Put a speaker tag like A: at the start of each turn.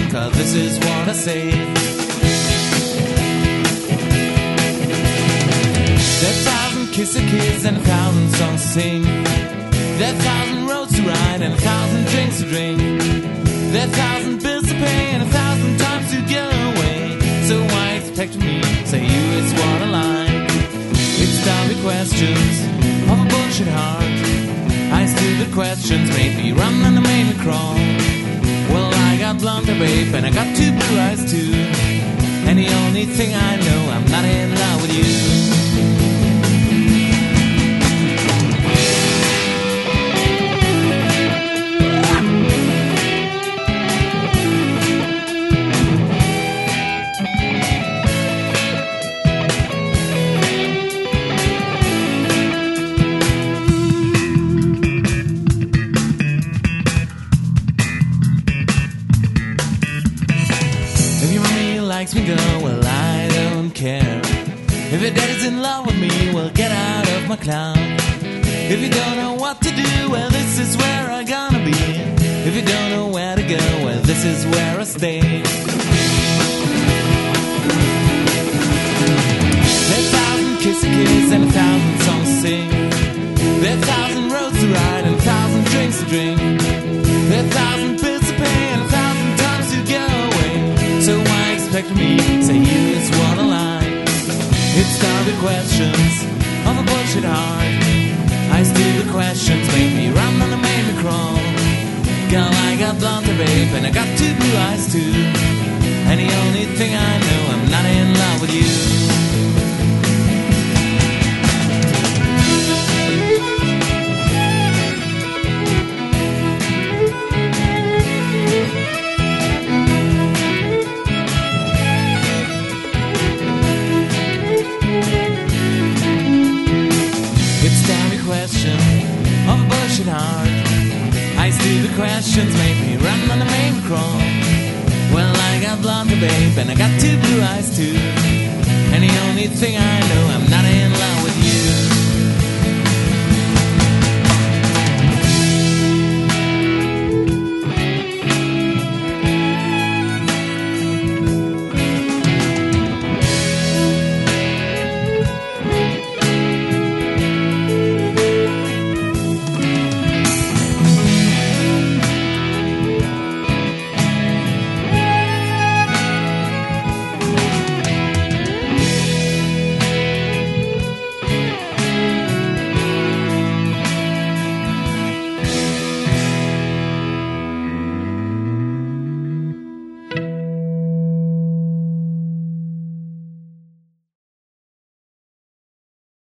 A: 'cause this is what I say. There are 1,000 kiss and 1,000 songs to sing. There are 1,000 roads to ride and 1,000 drinks to drink. There are 1,000 bills to pay and 1,000 times to get away. So why expect me to say you is what I like? It's stupid questions of a bullshit heart. I stupid questions made me run and they made me crawl. Well, I got blonde babe and I got 2 blue eyes too. And the only thing I know, I'm not in love with you. Likes me go, well I don't care. If your daddy's in love with me, well get out of my cloud. If you don't know what to do, well this is where I'm gonna be. If you don't know where to go, well this is where I stay. There's 1,000 kisses and 1,000 songs to sing. There's 1,000 roads to ride and 1,000 drinks to drink. There's 1,000 bills to pay and 1,000 times to get away. So why expect me to say you is what I like? It's stupid questions of a bullshit heart. I stupid questions make me run and they made me crawl. Girl, I got blonde babe and I got 2 blue eyes too. And the only thing I know, I'm not in love with you. Of a bullshit heart. I stupid questions make me run and they make me crawl. Well, I got blonde babe and I got 2 blue eyes too. And the only thing I know, I'm not in love